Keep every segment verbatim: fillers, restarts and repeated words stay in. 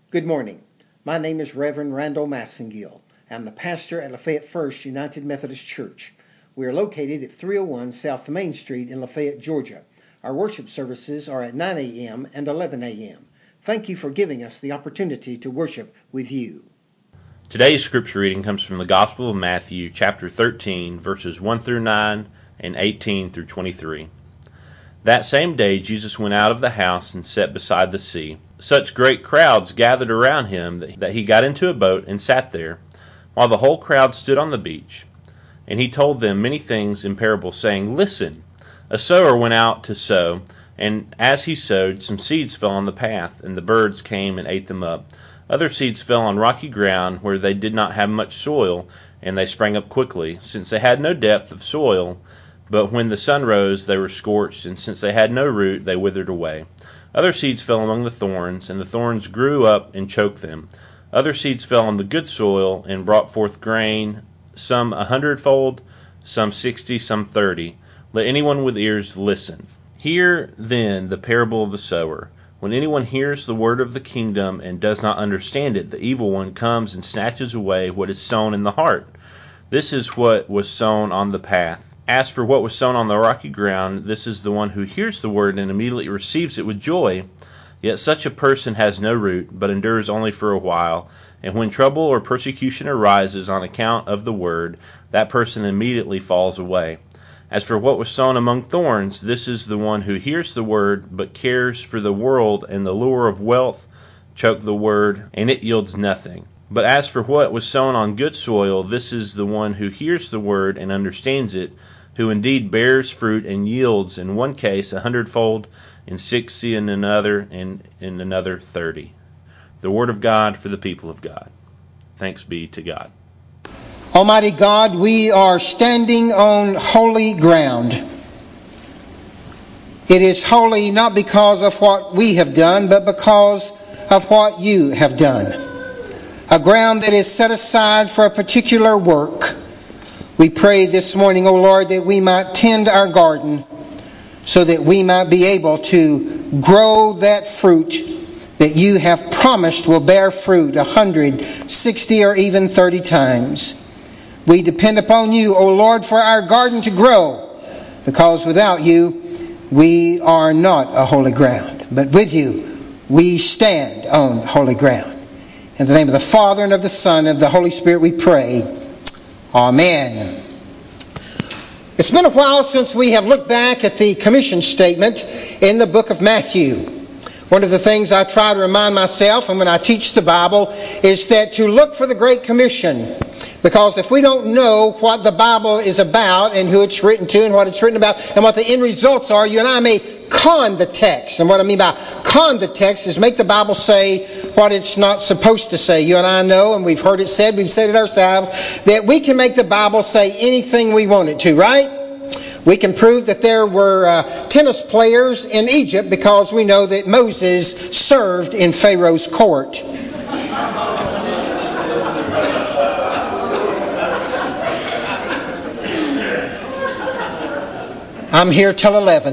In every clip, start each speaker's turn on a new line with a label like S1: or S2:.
S1: Good morning. My name is Reverend Randall Massengill. I'm the pastor at Lafayette First United Methodist Church. We are located at three oh one South Main Street in Lafayette, Georgia. Our worship services are at nine a.m. and eleven a.m. Thank you for giving us the opportunity to worship with you.
S2: Today's scripture reading comes from the Gospel of Matthew, chapter thirteen, verses one through nine and eighteen through twenty-three. That same day Jesus went out of the house and sat beside the sea. Such great crowds gathered around him that he got into a boat and sat there, while the whole crowd stood on the beach. And he told them many things in parables, saying, Listen, a sower went out to sow, and as he sowed, some seeds fell on the path, and the birds came and ate them up. Other seeds fell on rocky ground, where they did not have much soil, and they sprang up quickly, since they had no depth of soil. But when the sun rose, they were scorched, and since they had no root, they withered away. Other seeds fell among the thorns, and the thorns grew up and choked them. Other seeds fell on the good soil, and brought forth grain, some a hundredfold, some sixty, some thirty. Let anyone with ears listen. Hear then the parable of the sower. When anyone hears the word of the kingdom and does not understand it, the evil one comes and snatches away what is sown in the heart. This is what was sown on the path. As for what was sown on the rocky ground, this is the one who hears the word and immediately receives it with joy. Yet such a person has no root, but endures only for a while. And when trouble or persecution arises on account of the word, that person immediately falls away. As for what was sown among thorns, this is the one who hears the word, but cares for the world and the lure of wealth choke the word, and it yields nothing. But as for what was sown on good soil, this is the one who hears the word and understands it, who indeed bears fruit and yields in one case a hundredfold, in sixty in another, and in another thirty. The word of God for the people of God. Thanks be to God.
S1: Almighty God, we are standing on holy ground. It is holy not because of what we have done, but because of what you have done. A ground that is set aside for a particular work. We pray this morning, O Lord, that we might tend our garden so that we might be able to grow that fruit that you have promised will bear fruit a hundred, sixty, or even thirty times. We depend upon you, O Lord, for our garden to grow, because without you, we are not a holy ground. But with you, we stand on holy ground. In the name of the Father, and of the Son, and of the Holy Spirit we pray. Amen. It's been a while since we have looked back at the commission statement in the book of Matthew. One of the things I try to remind myself, and when I teach the Bible, is that to look for the Great Commission. Because if we don't know what the Bible is about and who it's written to and what it's written about and what the end results are, you and I may con the text. And what I mean by con the text is make the Bible say what it's not supposed to say. You and I know, and we've heard it said, we've said it ourselves, that we can make the Bible say anything we want it to, right? We can prove that there were uh, tennis players in Egypt because we know that Moses served in Pharaoh's court. I'm here till eleven.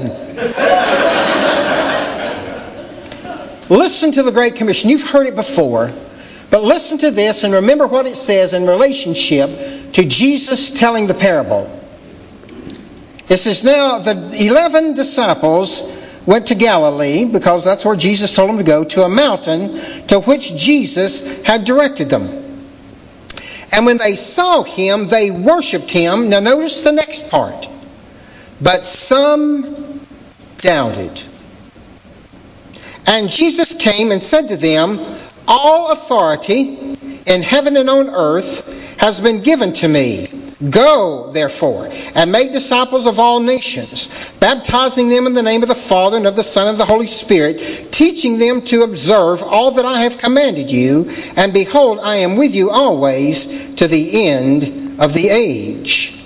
S1: Listen to the Great Commission. You've heard it before, but listen to this and remember what it says in relationship to Jesus telling the parable. It says, now the eleven disciples went to Galilee, because that's where Jesus told them to go, to a mountain to which Jesus had directed them. And when they saw him, they worshipped him. Now notice the next part. But some doubted. And Jesus came and said to them, all authority in heaven and on earth has been given to me. Go, therefore, and make disciples of all nations, baptizing them in the name of the Father and of the Son and of the Holy Spirit, teaching them to observe all that I have commanded you. And behold, I am with you always to the end of the age.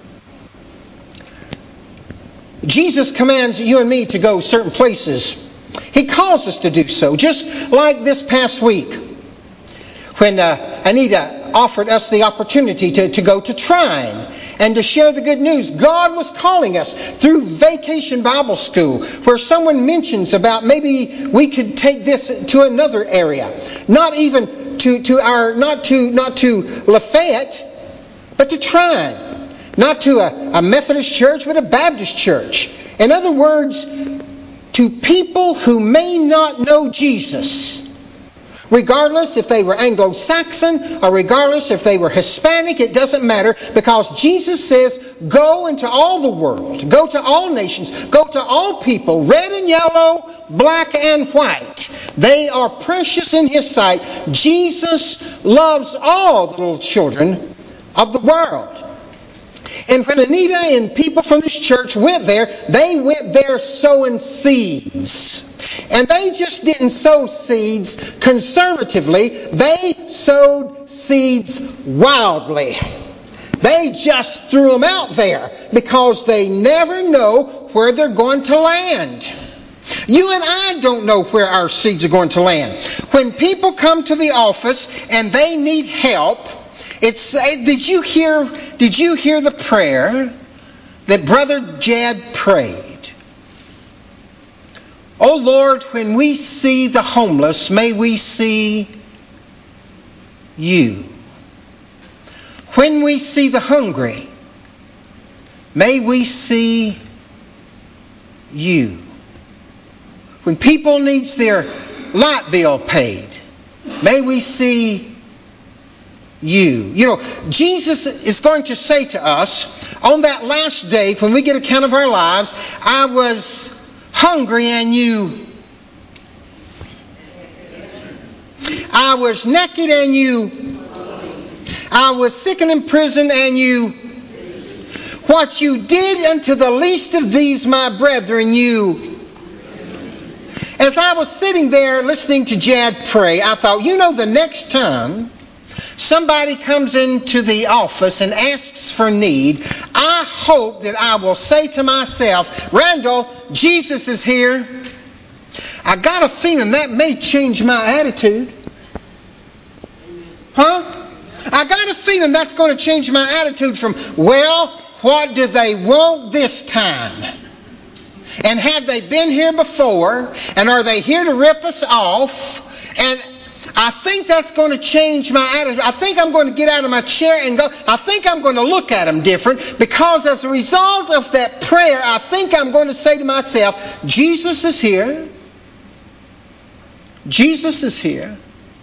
S1: Jesus commands you and me to go certain places. He calls us to do so. Just like this past week, when uh, Anita offered us the opportunity to, to go to Trine and to share the good news. God was calling us through Vacation Bible School, where someone mentions about maybe we could take this to another area. Not even to, to our, not to, not to Lafayette, but to Trine. Not to a, a Methodist church, but a Baptist church. In other words, to people who may not know Jesus. Regardless if they were Anglo-Saxon or regardless if they were Hispanic, it doesn't matter, because Jesus says, go into all the world, go to all nations, go to all people, red and yellow, black and white. They are precious in His sight. Jesus loves all the little children of the world. And when Anita and people from this church went there, they went there sowing seeds. And they just didn't sow seeds conservatively. They sowed seeds wildly. They just threw them out there because they never know where they're going to land. You and I don't know where our seeds are going to land. When people come to the office and they need help, it's, did you hear, did you hear the prayer that Brother Jed prayed? Oh Lord, when we see the homeless, may we see You. When we see the hungry, may we see You. When people needs their light bill paid, may we see You. You know, Jesus is going to say to us on that last day when we get account of our lives, I was hungry and you. I was naked and you. I was sick and in prison and you. What you did unto the least of these, my brethren, you. As I was sitting there listening to Jad pray, I thought, you know, the next time somebody comes into the office and asks for need, I hope that I will say to myself, Randall, Jesus is here. I got a feeling that may change my attitude. Huh? I got a feeling that's going to change my attitude from, well, what do they want this time? And have they been here before? And are they here to rip us off? And I think that's going to change my attitude. I think I'm going to get out of my chair and go, I think I'm going to look at them different, because as a result of that prayer, I think I'm going to say to myself, Jesus is here. Jesus is here.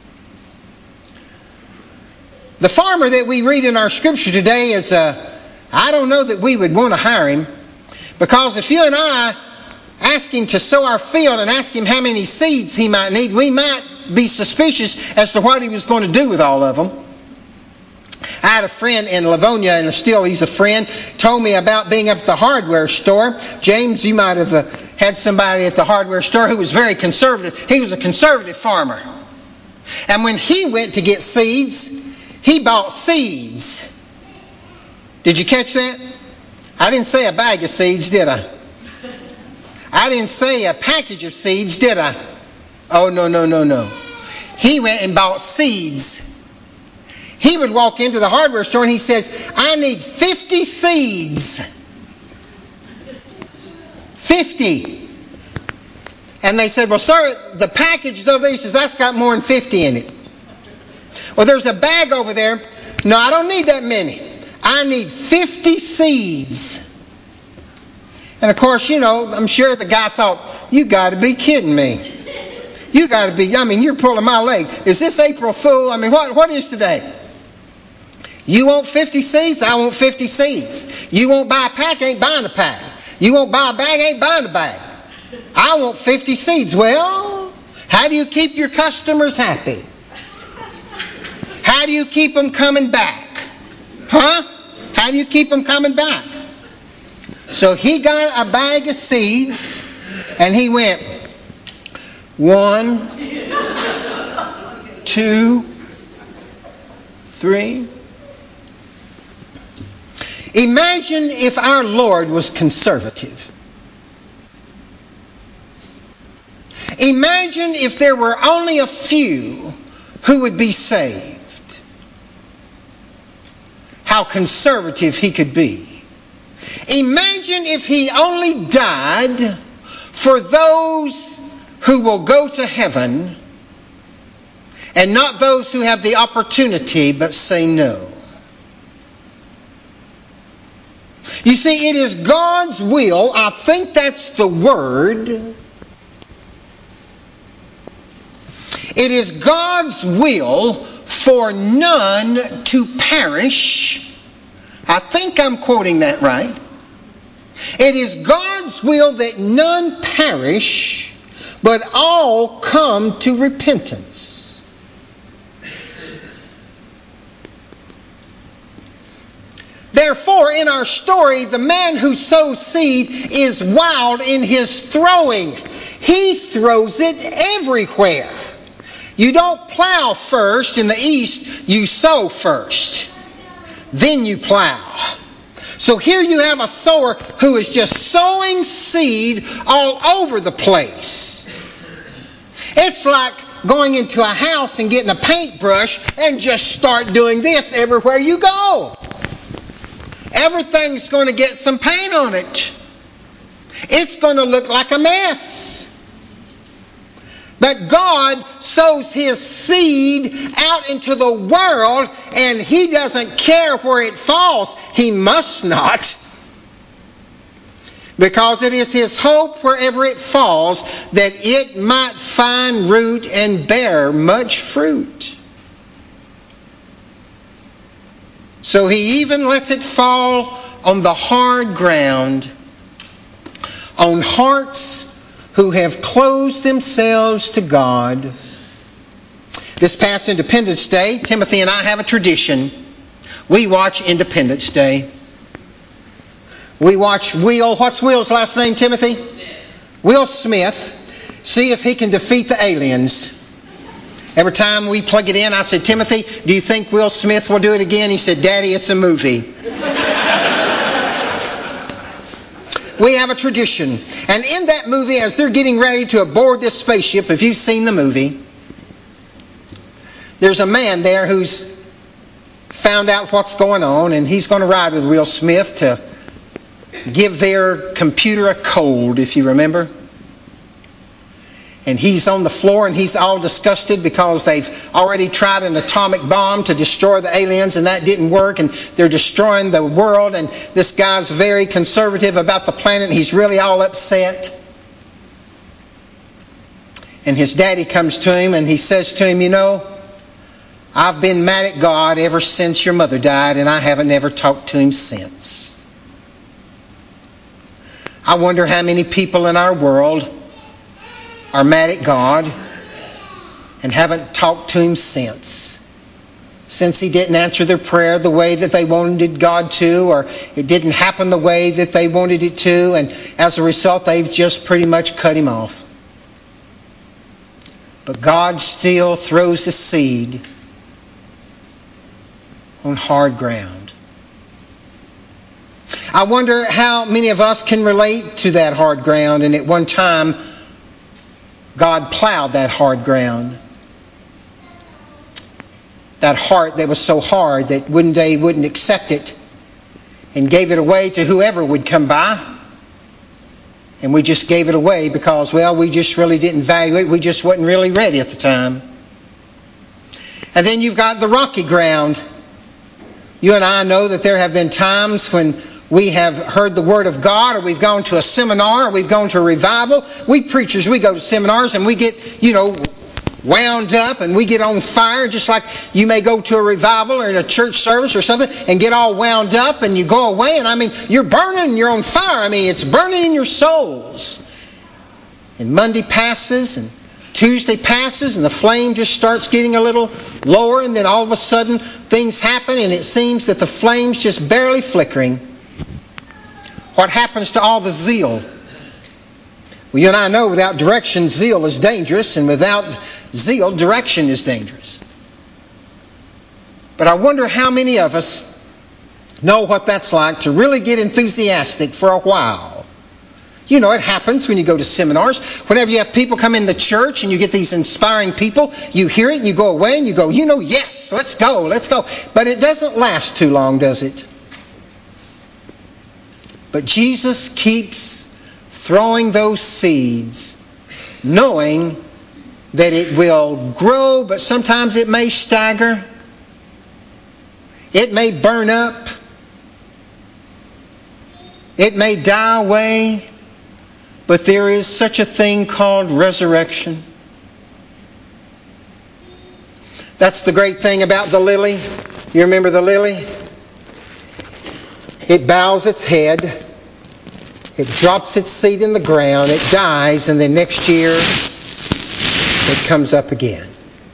S1: The farmer that we read in our scripture today is, uh, I don't know that we would want to hire him, because if you and I ask him to sow our field and ask him how many seeds he might need, we might be suspicious as to what he was going to do with all of them. I had a friend in Livonia, and still he's a friend, told me about being up at the hardware store. James, you might have uh, had somebody at the hardware store who was very conservative. He was a conservative farmer. And when he went to get seeds, he bought seeds. Did you catch that? I didn't say a bag of seeds, did I? I didn't say a package of seeds, did I? Oh, no, no, no, no. He went and bought seeds. He would walk into the hardware store and he says, I need fifty seeds. fifty. And they said, well, sir, the package is over there. He says, that's got more than fifty in it. Well, there's a bag over there. No, I don't need that many. I need fifty seeds. And of course, you know, I'm sure the guy thought, you got to be kidding me. You got to be, I mean, you're pulling my leg. Is this April Fool? I mean, what what is today? You want fifty seeds? I want fifty seeds. You won't buy a pack? Ain't buying a pack. You won't buy a bag? Ain't buying a bag. I want fifty seeds. Well, how do you keep your customers happy? How do you keep them coming back? Huh? How do you keep them coming back? So he got a bag of seeds and he went, one, two, three. Imagine if our Lord was conservative. Imagine if there were only a few who would be saved. how conservative he could be. Imagine if he only died for those who will go to heaven and not those who have the opportunity but say no. You see, it is God's will, I think that's the word. It is God's will for none to perish. I think I'm quoting that right. It is God's will that none perish, but all come to repentance. Therefore, in our story, the man who sows seed is wild in his throwing. He throws it everywhere. You don't plow first in the east, you sow first. Then you plow. So here you have a sower who is just sowing seed all over the place. It's like going into a house and getting a paintbrush and just start doing this everywhere you go. Everything's going to get some paint on it. It's going to look like a mess. But God sows His seed out into the world, and He doesn't care where it falls. He must not. Because it is His hope wherever it falls that it might find root and bear much fruit. So He even lets it fall on the hard ground, on hearts who have closed themselves to God. This past Independence Day, Timothy and I have a tradition. We watch Independence Day. We watch Will, what's Will's last name, Timothy? Smith. Will Smith, see if he can defeat the aliens. Every time we plug it in, I said, Timothy, do you think Will Smith will do it again? He said, Daddy, it's a movie. We have a tradition. And in that movie, as they're getting ready to aboard this spaceship, if you've seen the movie, there's a man there who's found out what's going on, and he's going to ride with Will Smith to give their computer a cold, if you remember. And he's on the floor and he's all disgusted because they've already tried an atomic bomb to destroy the aliens and that didn't work, and they're destroying the world, and this guy's very conservative about the planet and he's really all upset. And his daddy comes to him and he says to him, you know, I've been mad at God ever since your mother died, and I haven't ever talked to Him since. I wonder how many people in our world are mad at God and haven't talked to Him since. Since He didn't answer their prayer the way that they wanted God to, or it didn't happen the way that they wanted it to, and as a result they've just pretty much cut Him off. But God still throws a seed on hard ground. I wonder how many of us can relate to that hard ground, and at one time God plowed that hard ground. That heart that was so hard that one day wouldn't accept it and gave it away to whoever would come by. And we just gave it away because, well, we just really didn't value it. We just wasn't really ready at the time. And then you've got the rocky ground. You and I know that there have been times when we have heard the Word of God, or we've gone to a seminar, or we've gone to a revival. We preachers, we go to seminars and we get, you know, wound up and we get on fire, just like you may go to a revival or in a church service or something and get all wound up and you go away, and I mean, you're burning and you're on fire. I mean, it's burning in your souls. And Monday passes and Tuesday passes and the flame just starts getting a little lower, and then all of a sudden things happen and it seems that the flame's just barely flickering. What happens to all the zeal? Well, you and I know without direction, zeal is dangerous, and without zeal, direction is dangerous. But I wonder how many of us know what that's like to really get enthusiastic for a while. You know, it happens when you go to seminars. Whenever you have people come in the church and you get these inspiring people, you hear it and you go away and you go, you know, yes, Yes, let's go, let's go. But it doesn't last too long, does it? But Jesus keeps throwing those seeds, knowing that it will grow, but sometimes it may stagger. It may burn up. It may die away. But there is such a thing called resurrection. That's the great thing about the lily. You remember the lily? It bows its head. It drops its seed in the ground. It dies, and then next year it comes up again.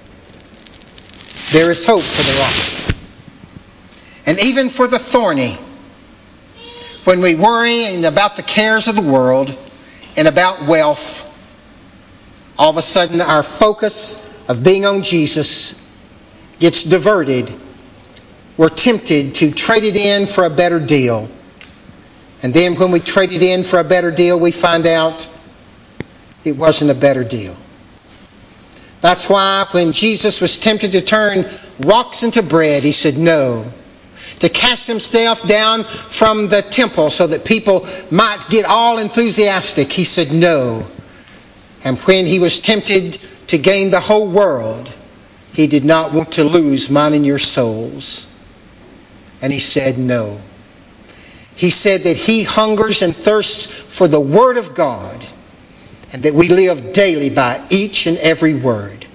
S1: There is hope for the rock. And even for the thorny, when we worry about the cares of the world and about wealth, all of a sudden our focus of being on Jesus gets diverted. We're tempted to trade it in for a better deal. And then when we trade it in for a better deal, we find out it wasn't a better deal. That's why when Jesus was tempted to turn rocks into bread, he said no. To cast himself down from the temple so that people might get all enthusiastic, he said no. And when he was tempted to gain the whole world, he did not want to lose mine and your souls. And he said no. He said that he hungers and thirsts for the Word of God, and that we live daily by each and every word.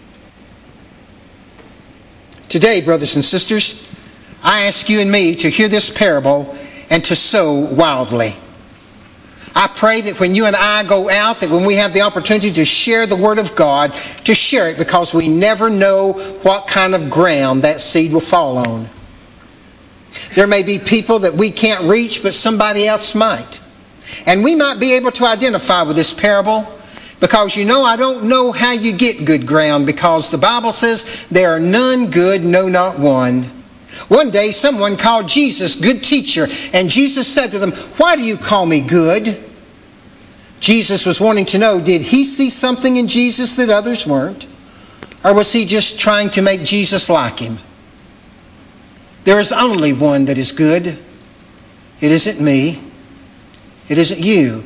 S1: Today, brothers and sisters, I ask you and me to hear this parable and to sow wildly. I pray that when you and I go out, that when we have the opportunity to share the Word of God, to share it, because we never know what kind of ground that seed will fall on. There may be people that we can't reach, but somebody else might. And we might be able to identify with this parable, because you know, I don't know how you get good ground, because the Bible says there are none good, no, not one. One day someone called Jesus good teacher, and Jesus said to them, "Why do you call me good?" Jesus was wanting to know, did he see something in Jesus that others weren't? Or was he just trying to make Jesus like him? There is only one that is good. It isn't me. It isn't you.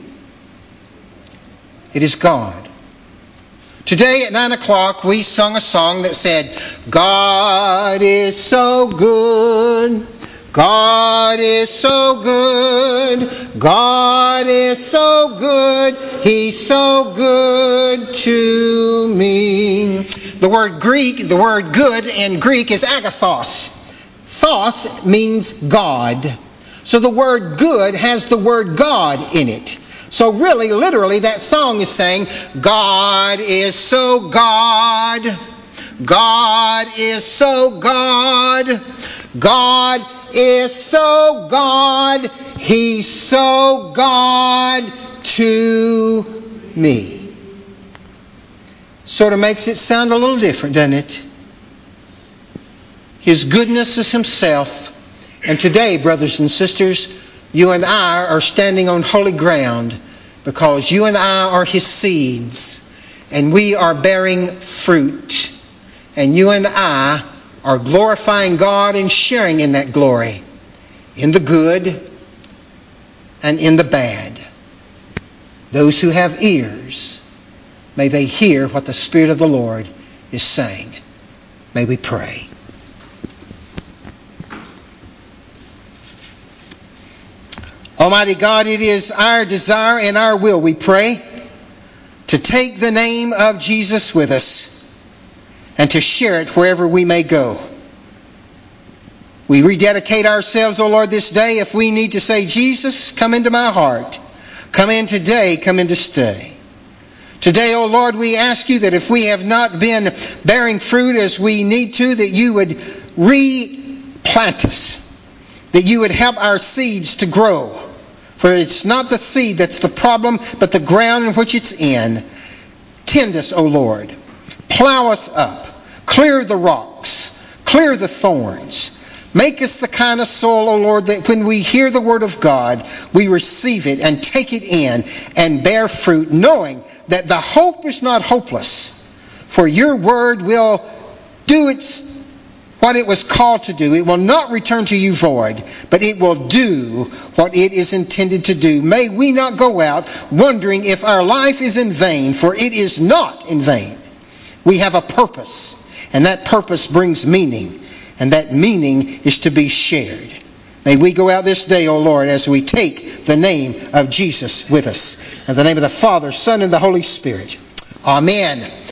S1: It is God. Today at nine o'clock we sung a song that said, God is so good. God is so good. God is so good. He's so good to me. The word Greek, the word good in Greek is agathos. Thos means God. So the word good has the word God in it. So really, literally, that song is saying, God is so God. God is so God. God is so God. He's so God to me. Sort of makes it sound a little different, doesn't it? His goodness is himself. And today, brothers and sisters, you and I are standing on holy ground, because you and I are his seeds, and we are bearing fruit. And you and I are glorifying God and sharing in that glory, in the good and in the bad. Those who have ears, may they hear what the Spirit of the Lord is saying. May we pray. Almighty God, it is our desire and our will, we pray, to take the name of Jesus with us and to share it wherever we may go. We rededicate ourselves, O Lord, this day. If we need to say, Jesus, come into my heart. Come in today, come in to stay. Today, O Lord, we ask you that if we have not been bearing fruit as we need to, that you would replant us, that you would help our seeds to grow. For it's not the seed that's the problem, but the ground in which it's in. Tend us, O Lord. Plow us up. Clear the rocks. Clear the thorns. Make us the kind of soil, O Lord, that when we hear the word of God, we receive it and take it in and bear fruit, knowing that the hope is not hopeless. For your word will do its what it was called to do. It will not return to you void, but it will do what it is intended to do. May we not go out wondering if our life is in vain, for it is not in vain. We have a purpose, and that purpose brings meaning, and that meaning is to be shared. May we go out this day, O Lord, as we take the name of Jesus with us. In the name of the Father, Son, and the Holy Spirit. Amen.